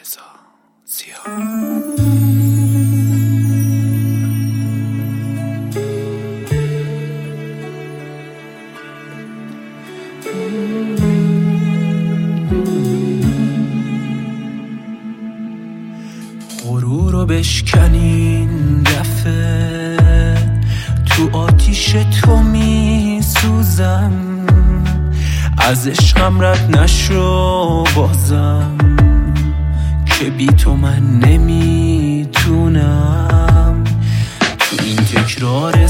رضا زیا. غرور رو بشکنین دفعه، تو آتیش تو می سوزم، از عشقم رد نشو بازم، که بی تو من نمیتونم. تو این تکرار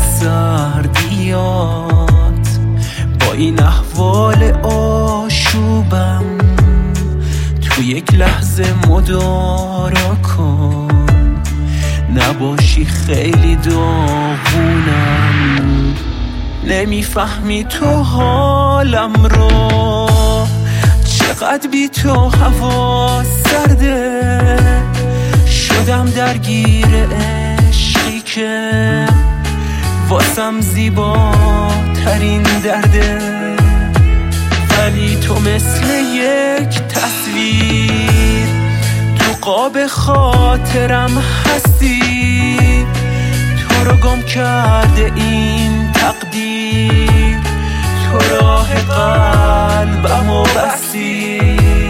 سردیات، با این احوال آشوبم، تو یک لحظه مدارا کن، نباشی خیلی داغونم. نمیفهمی تو حالم رو، چقدر بی تو هوا سرده، شدم درگیر عشقی که واسم زیباترین درده. ولی تو مثل یک تصویر تو قاب خاطرم هستی، تو رو گم کرده این تقدیر، تو راه قلبمو بستی.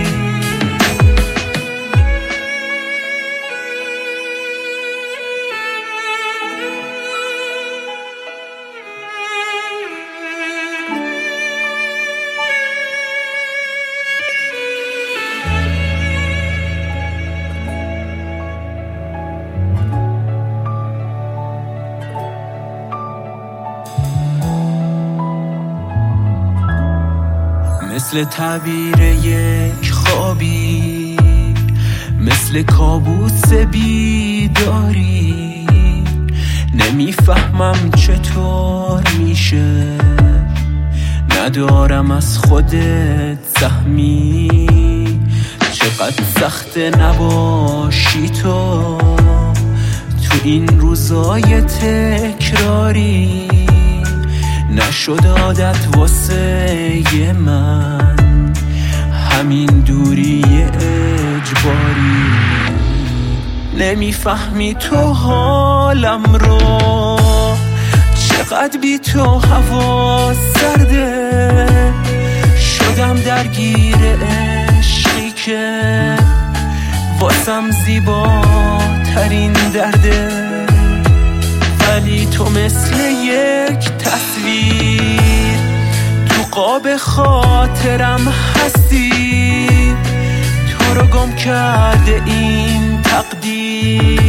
مثل تعبیر یک خوابی، مثل کابوس بیداری، نمیفهمم چطور میشه ندارم از خودت سهمی. چقدر سخت نباشی تو این روزای تکراری، نشد عادت واسه من همین دوری اجباری. نمیفهمی تو حالم رو، چقدر بی تو هوا سرده، شدم درگیر عشقی که واسم زیباترین درده. ولی تو مثل یک تصویر تو قاب خاطرم هستی، تو رو گم کرده این تقدیر،